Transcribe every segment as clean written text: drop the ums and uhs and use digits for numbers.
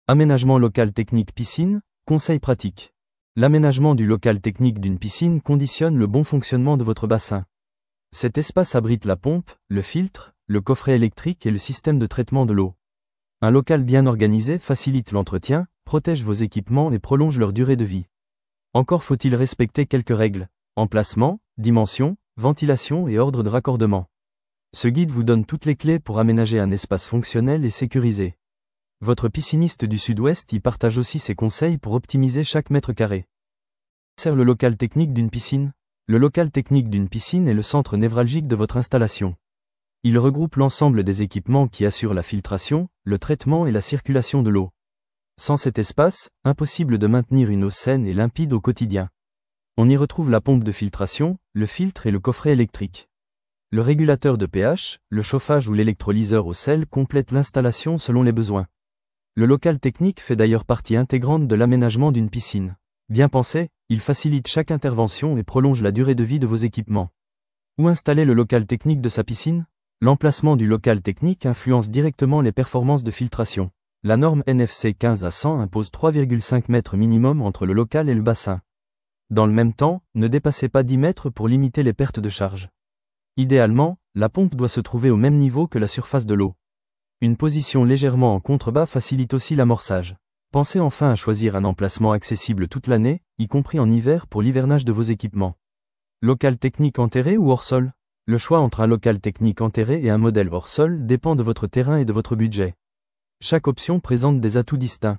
Aménagement local technique piscine, conseils pratiques. L'aménagement du local technique d'une piscine conditionne le bon fonctionnement de votre bassin. Cet espace abrite la pompe, le filtre, le coffret électrique et le système de traitement de l'eau. Un local bien organisé facilite l'entretien, protège vos équipements et prolonge leur durée de vie. Encore faut-il respecter quelques règles: emplacement, dimension, ventilation et ordre de raccordement. Ce guide vous donne toutes les clés pour aménager un espace fonctionnel et sécurisé. Votre pisciniste du Sud-Ouest y partage aussi ses conseils pour optimiser chaque mètre carré. Sert le local technique d'une piscine. Le local technique d'une piscine est le centre névralgique de votre installation. Il regroupe l'ensemble des équipements qui assurent la filtration, le traitement et la circulation de l'eau. Sans cet espace, impossible de maintenir une eau saine et limpide au quotidien. On y retrouve la pompe de filtration, le filtre et le coffret électrique. Le régulateur de pH, le chauffage ou l'électrolyseur au sel complètent l'installation selon les besoins. Le local technique fait d'ailleurs partie intégrante de l'aménagement d'une piscine. Bien pensé, il facilite chaque intervention et prolonge la durée de vie de vos équipements. Où installer le local technique de sa piscine? L'emplacement du local technique influence directement les performances de filtration. La norme NFC 15 à 100 impose 3,5 mètres minimum entre le local et le bassin. Dans le même temps, ne dépassez pas 10 mètres pour limiter les pertes de charge. Idéalement, la pompe doit se trouver au même niveau que la surface de l'eau. Une position légèrement en contrebas facilite aussi l'amorçage. Pensez enfin à choisir un emplacement accessible toute l'année, y compris en hiver pour l'hivernage de vos équipements. Local technique enterré ou hors sol? Le choix entre un local technique enterré et un modèle hors sol dépend de votre terrain et de votre budget. Chaque option présente des atouts distincts.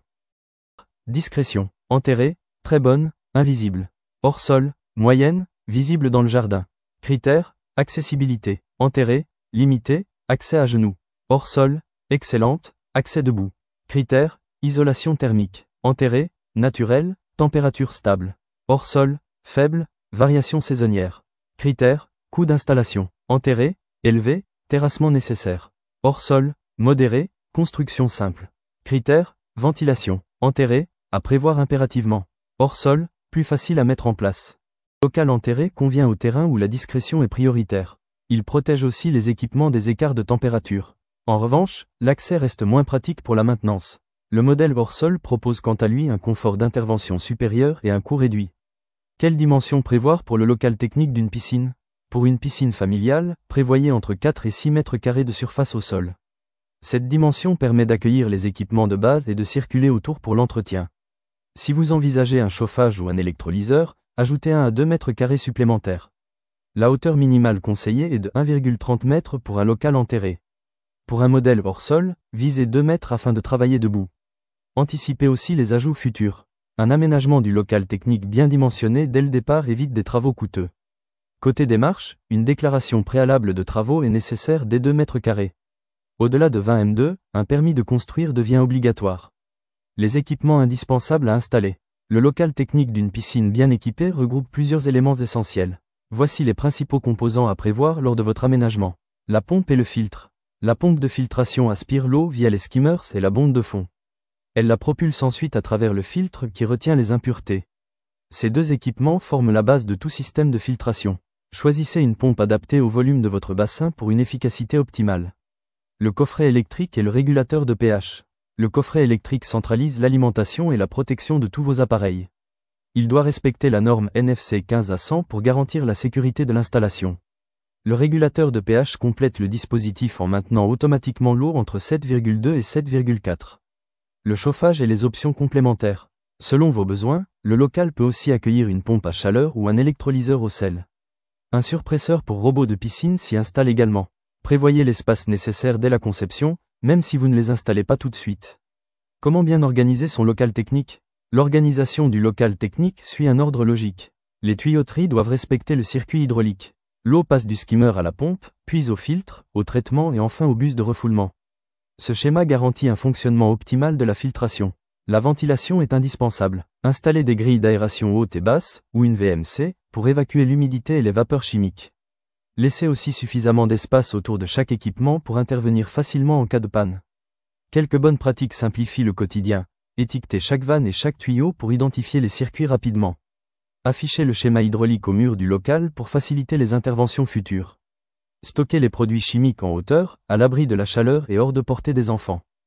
Discrétion. Enterré, très bonne, invisible. Hors sol, moyenne, visible dans le jardin. Critères: accessibilité. Enterré, limité, accès à genoux. Hors sol, excellente, accès debout. Critères: isolation thermique. Enterré, naturel, température stable. Hors sol, faible, variation saisonnière. Critères: coût d'installation. Enterré, élevé, terrassement nécessaire. Hors sol, modéré, construction simple. Critères: ventilation. Enterré, à prévoir impérativement. Hors sol, plus facile à mettre en place. Local enterré convient au terrain où la discrétion est prioritaire. Il protège aussi les équipements des écarts de température. En revanche, l'accès reste moins pratique pour la maintenance. Le modèle hors sol propose quant à lui un confort d'intervention supérieur et un coût réduit. Quelle dimension prévoir pour le local technique d'une piscine? Pour une piscine familiale, prévoyez entre 4 et 6 mètres carrés de surface au sol. Cette dimension permet d'accueillir les équipements de base et de circuler autour pour l'entretien. Si vous envisagez un chauffage ou un électrolyseur, ajoutez 1 à 2 mètres carrés supplémentaires. La hauteur minimale conseillée est de 1,30 m pour un local enterré. Pour un modèle hors sol, visez 2 mètres afin de travailler debout. Anticipez aussi les ajouts futurs. Un aménagement du local technique bien dimensionné dès le départ évite des travaux coûteux. Côté démarche, une déclaration préalable de travaux est nécessaire dès 2 mètres carrés. Au-delà de 20 m2, un permis de construire devient obligatoire. Les équipements indispensables à installer. Le local technique d'une piscine bien équipée regroupe plusieurs éléments essentiels. Voici les principaux composants à prévoir lors de votre aménagement. La pompe et le filtre. La pompe de filtration aspire l'eau via les skimmers et la bonde de fond. Elle la propulse ensuite à travers le filtre qui retient les impuretés. Ces deux équipements forment la base de tout système de filtration. Choisissez une pompe adaptée au volume de votre bassin pour une efficacité optimale. Le coffret électrique et le régulateur de pH. Le coffret électrique centralise l'alimentation et la protection de tous vos appareils. Il doit respecter la norme NFC 15 à 100 pour garantir la sécurité de l'installation. Le régulateur de pH complète le dispositif en maintenant automatiquement l'eau entre 7,2 et 7,4. Le chauffage et les options complémentaires. Selon vos besoins, le local peut aussi accueillir une pompe à chaleur ou un électrolyseur au sel. Un surpresseur pour robots de piscine s'y installe également. Prévoyez l'espace nécessaire dès la conception, même si vous ne les installez pas tout de suite. Comment bien organiser son local technique? L'organisation du local technique suit un ordre logique. Les tuyauteries doivent respecter le circuit hydraulique. L'eau passe du skimmer à la pompe, puis au filtre, au traitement et enfin au bus de refoulement. Ce schéma garantit un fonctionnement optimal de la filtration. La ventilation est indispensable. Installez des grilles d'aération haute et basse, ou une VMC, pour évacuer l'humidité et les vapeurs chimiques. Laissez aussi suffisamment d'espace autour de chaque équipement pour intervenir facilement en cas de panne. Quelques bonnes pratiques simplifient le quotidien. Étiquetez chaque vanne et chaque tuyau pour identifier les circuits rapidement. Affichez le schéma hydraulique au mur du local pour faciliter les interventions futures. Stockez les produits chimiques en hauteur, à l'abri de la chaleur et hors de portée des enfants.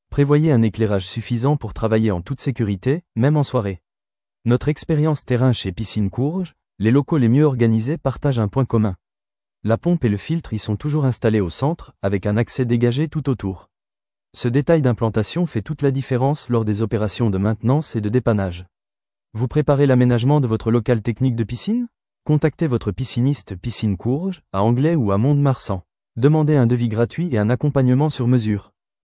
Prévoyez un éclairage suffisant pour travailler en toute sécurité, même en soirée. Notre expérience terrain chez Piscine Courge, les locaux les mieux organisés partagent un point commun. La pompe et le filtre y sont toujours installés au centre, avec un accès dégagé tout autour. Ce détail d'implantation fait toute la différence lors des opérations de maintenance et de dépannage. Vous préparez l'aménagement de votre local technique de piscine? Contactez votre pisciniste Piscine Courge, à Anglais ou à Mont-de-Marsan. Demandez un devis gratuit et un accompagnement sur mesure.